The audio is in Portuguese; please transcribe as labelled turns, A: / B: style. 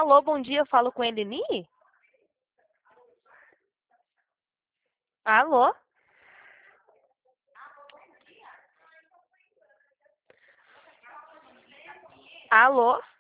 A: Alô, bom dia, eu falo com a Eleni? Alô? Alô?